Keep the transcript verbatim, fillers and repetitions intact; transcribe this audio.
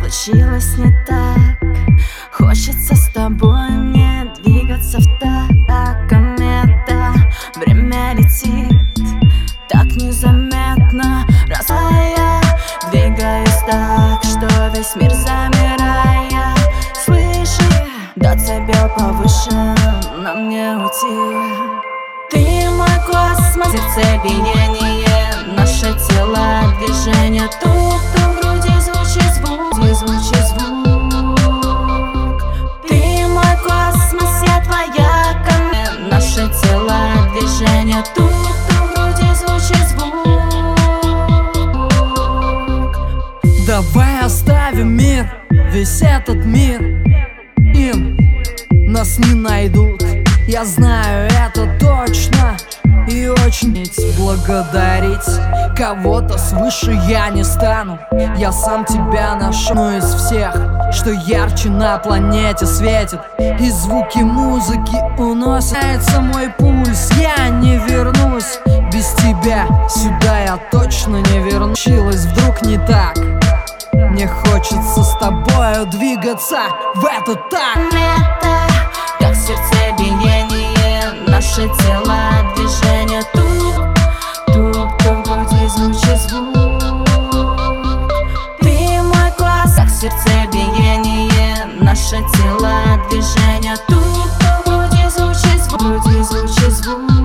случилось не так. Хочется с тобой мне двигаться в такт, комета. Время летит так незаметно, раз я двигаюсь так, что весь мир замирая. Слышишь, децибел повыше, на мне уйти. Ты мой космос, сердцебиение, наши тела, движения. Тук-тук, в груди звучит звук, звучит звук. Ты мой космос, я твоя комета, наши тела, движения. Тук-тук, в груди звучит звук. Давай оставим мир, весь этот мир. Им нас не найдут, я знаю это точно. И очень благодарить кого-то свыше я не стану. Я сам тебя ношу, но из всех, что ярче на планете светит. И звуки музыки уносятся мой пульс. Я не вернусь без тебя, сюда я точно не вернусь. Случилось вдруг не так, мне хочется с тобою двигаться в этот такт. Как сердцебиение, наши тела, движения. Тук, тук, тук, в груди звучит звук. Ты мой глаз, как сердцебиение, наши тела, движения. Тук, тук, в груди звучит звук, в груди звучит звук.